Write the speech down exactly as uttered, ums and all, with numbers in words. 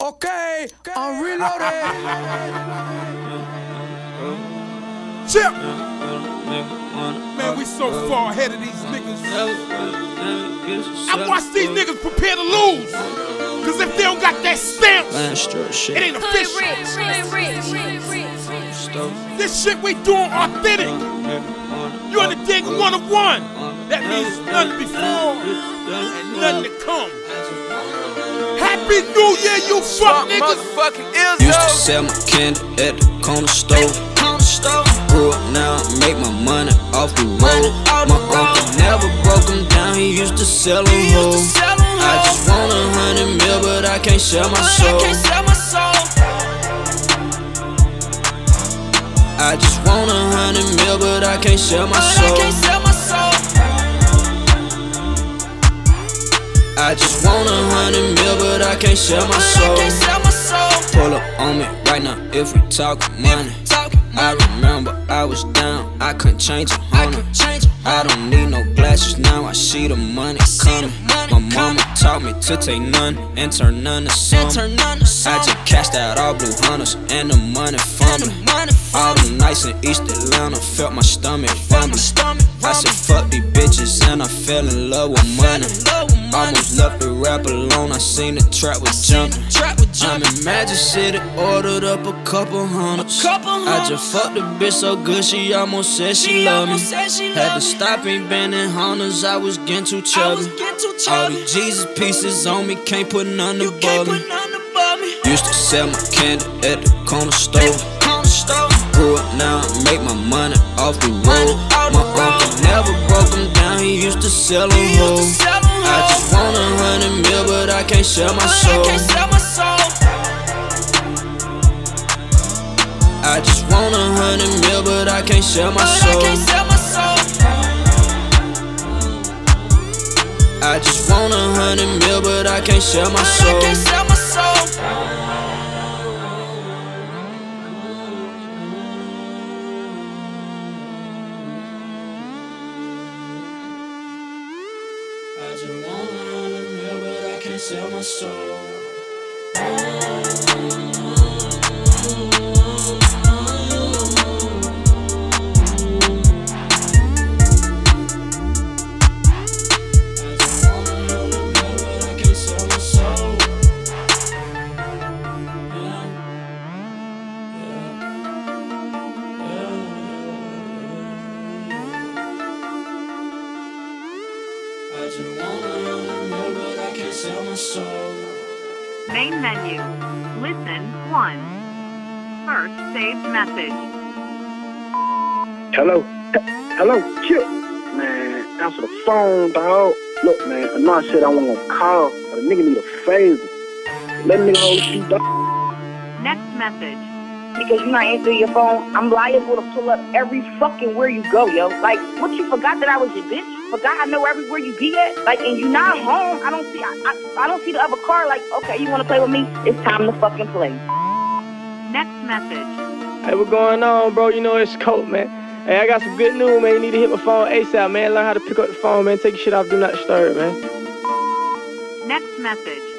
Okay, I'm reloaded. Chip! Man, we so far ahead of these niggas. I watch these niggas prepare to lose. Cause if they don't got that stamp, it ain't official. This shit we doing authentic. You in the dig one of one. That means nothing before and nothing to come. Happy New Year, you fuck niggas. Used to sell my candy at the corner store. Grew up now, I make my money off the road. My uncle never broke them down, he used to sell them whole. I just want a hundred mil, but I can't sell my soul. I just want a hundred mil, but I can't sell my soul. I just want a hundred mil, but I can't sell my soul. Pull up on me right now if we talk money. I remember I was down, I couldn't change a hundred. I don't need no glasses now, I see the money coming. My mama taught me to take none and turn none to some. I just cashed out all blue hunters and the money fumbling. All the nights in East Atlanta felt my stomach fumbling. I said fuck these bitches and I fell in love with money. Almost left the rap alone, I seen the trap was jumping. I'm in Magic City, ordered up a couple hundreds. I just fucked the bitch so good she almost said she loved me. Had to stop and bend in Hondas, I was getting too chubby. All these Jesus pieces on me, can't put none above me. Used to sell my candy at the corner store. Grew up now, I make my money off the road. My uncle never broke them down, he used to sell them whole. I just want a hundred mil, but I can't sell my soul. I just want a hundred mil, but I can't sell my soul. I just want a hundred mil, but I can't sell my soul. I just want a hundred mil, but I can't sell my soul. I just want a hundred mil, but I can't sell my soul. Main menu. Listen one. First saved message. Hello? H- Hello, Chip? Man, answer the phone, dog. Look, man, I know I said I wasn't gonna call, but a nigga need a favor. Let a nigga hold the seat, dog. Next message. Because you're not answering your phone, I'm liable to pull up every fucking where you go, yo. Like, what, you forgot that I was your bitch? Forgot I know everywhere you be at? Like, and you not home, I don't see, I, I, I don't see the other car. Like, okay, you wanna play with me? It's time to fucking play. Next message. Hey, what's going on, bro? You know it's Colt, man. Hey, I got some good news, man. You need to hit my phone ASAP, man. Learn how to pick up the phone, man. Take your shit off, do not disturb, man. Next message.